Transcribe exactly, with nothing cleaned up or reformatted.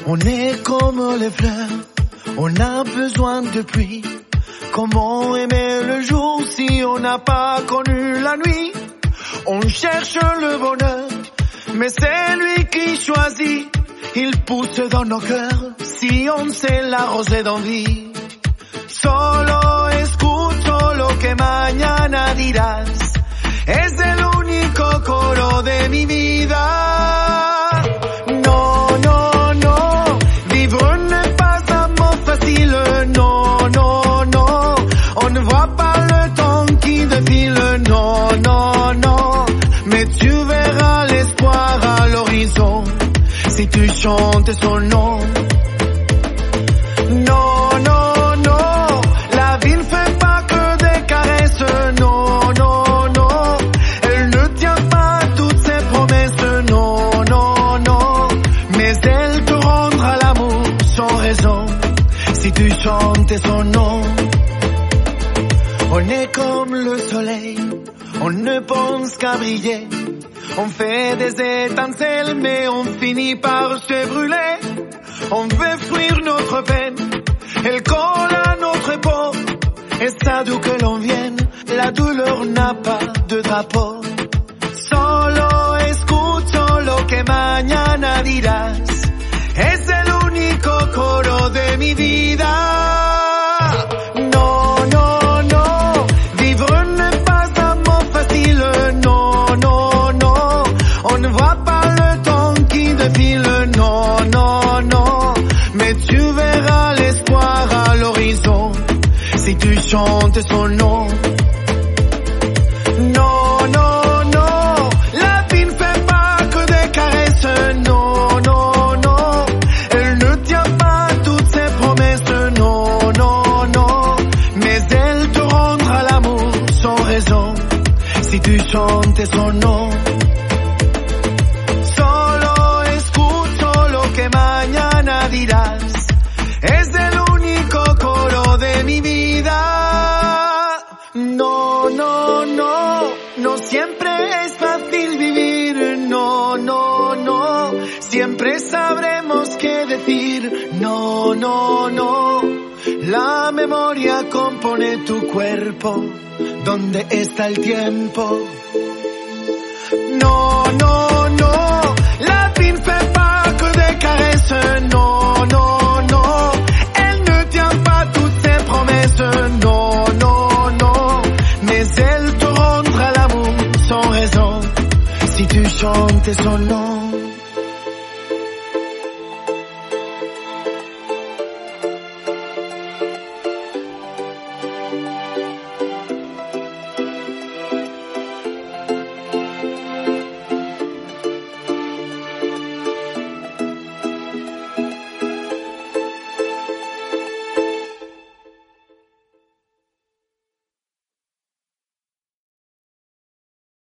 On est comme les fleurs, on a besoin de pluie. Comment aimer le jour si on n'a pas connu la nuit? On cherche le bonheur, mais c'est lui qui choisit. Il pousse dans nos cœurs si on sait l'arroser d'envie. Solo escucho lo que mañana dirás. Es el único coro de mi vida. No, no, no, vivre n'est pas un mot facile. Non, non, non, on ne voit pas le temps qui défile. Non, non, non, mais tu verras l'espoir à l'horizon si tu chantes son nom. Non, non, non, la vie ne fait pas que des caresses. Non, non, non, elle ne tient pas toutes ses promesses. Non, non, non, mais elle te rendra l'amour sans raison si tu chantes son nom. On est comme le soleil, on ne pense qu'à briller. On fait des étincelles, mais on finit par se brûler. On veut fuir notre peine, elle colle à notre peau. Et ça d'où que l'on vienne, la douleur n'a pas de drapeau. Solo escucho lo que mañana dirás. Es el único coro de mi vida. No, no, no, vivre n'est pas un mot facile. Non, non, non, on ne voit pas le temps qui défile. Non, non, non, mais tu verras l'espoir à l'horizon si tu chantes son nom. Non, non, non, la vie ne fait pas que des caresses. Non, non, non, elle ne tient pas toutes ses promesses. Non, non, non, mais elle te rendra l'amour sans raison si tu chantes son nom. Solo escucho lo que mañana dirás. Es el único coro de mi vida. No, no, no, no siempre es fácil vivir. No, no, no, siempre sabremos qué decir. No, no, no, la memoria compone tu cuerpo. ¿Dónde está el tiempo? No, no, no, la vie ne fait pas que des caresses. Non, non, non, elle ne tient pas toutes ses promesses. Non, non, non, mais elle te rendra l'amour sans raison si tu chantes son nom.